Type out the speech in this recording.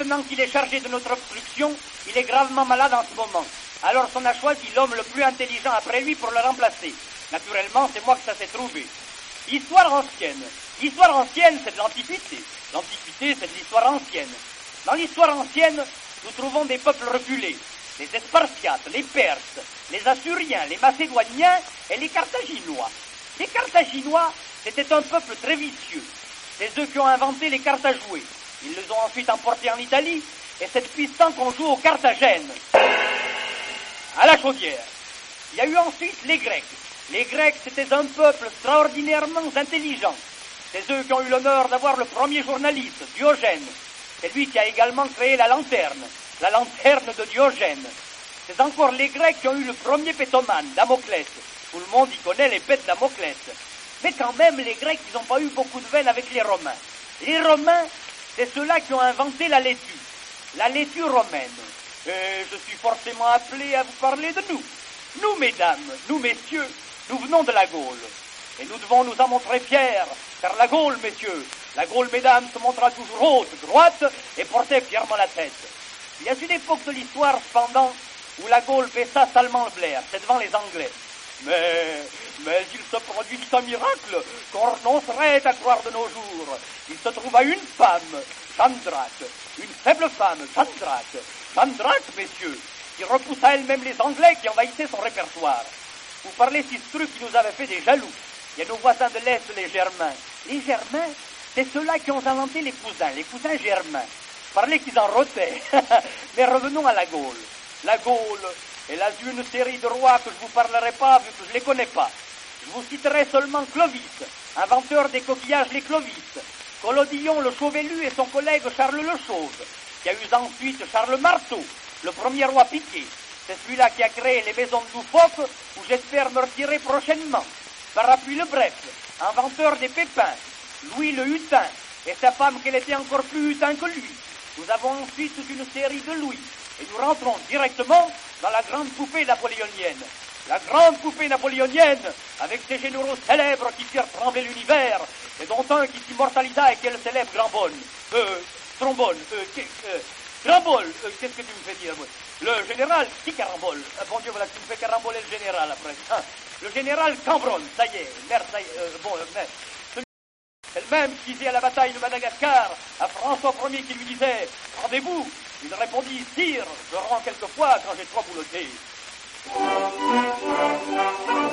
maintenant qu'il est chargé de notre obstruction, il est gravement malade en ce moment. Alors on a choisi l'homme le plus intelligent après lui pour le remplacer. Naturellement, c'est moi que ça s'est trouvé. Histoire ancienne. L'histoire ancienne, c'est de l'Antiquité. L'Antiquité, c'est de l'histoire ancienne. Dans l'histoire ancienne, nous trouvons des peuples reculés. Les Spartiates, les Perses, les Assyriens, les Macédoniens et les Carthaginois. Les Carthaginois, c'était un peuple très vicieux. C'est eux qui ont inventé les cartes à jouer. Ils les ont ensuite emportés en Italie, et c'est depuis ce temps qu'on joue aux cartes à Gênes. À la chaudière. Il y a eu ensuite les Grecs. Les Grecs, c'était un peuple extraordinairement intelligent. C'est eux qui ont eu l'honneur d'avoir le premier journaliste, Diogène. C'est lui qui a également créé la lanterne de Diogène. C'est encore les Grecs qui ont eu le premier pétomane, Damoclès. Tout le monde y connaît l'épée de Damoclès. Mais quand même, les Grecs, ils n'ont pas eu beaucoup de veine avec les Romains. Les Romains, c'est ceux-là qui ont inventé la laitue romaine. Et je suis forcément appelé à vous parler de nous. Nous, mesdames, nous, messieurs, nous venons de la Gaule. Et nous devons nous en montrer fiers, car la Gaule, messieurs, la Gaule, mesdames, se montrera toujours haute, droite, et portez fièrement la tête. Il y a une époque de l'histoire, cependant, où la Gaule baissa salement le blaire, c'est devant les Anglais. Mais il se produit un miracle qu'on renoncerait à croire de nos jours. Il se trouva une femme, Chandrake, une faible femme, Chandrake, messieurs, qui repoussa elle-même les Anglais qui envahissaient son répertoire. Vous parlez si ce truc qui nous avait fait des jaloux. Il y a nos voisins de l'Est, les Germains. Les Germains, c'est ceux-là qui ont inventé les cousins germains. Parlez qu'ils en rotaient. Mais revenons à la Gaule. La Gaule, elle a eu une série de rois que je ne vous parlerai pas, vu que je ne les connais pas. Je vous citerai seulement Clovis, inventeur des coquillages les Clovis, Collodillon le Chauvelu et son collègue Charles le Chauve. Il y a eu ensuite Charles Marteau, le premier roi piqué. C'est celui-là qui a créé les maisons de Loufoque, où j'espère me retirer prochainement. Parapluie le Bref, inventeur des pépins, Louis le Hutin, et sa femme qu'elle était encore plus hutin que lui. Nous avons ensuite toute une série de Louis, et nous rentrons directement dans la grande poupée napoléonienne. La grande poupée napoléonienne, avec ses généraux célèbres qui firent trembler l'univers, et dont un qui s'immortalisa et qui est le célèbre Grandbol. Grandbol, qu'est-ce que tu me fais dire? Le général, qui Carambole? Bon Dieu, voilà, tu me fais caramboler le général après. Le général Cambronne, ça y est, merde, ça y est, c'est le même qui disait à la bataille de Madagascar à François Ier qui lui disait « Rendez-vous ?» Il répondit « Sire, je rends quelquefois quand j'ai trop bouloté. »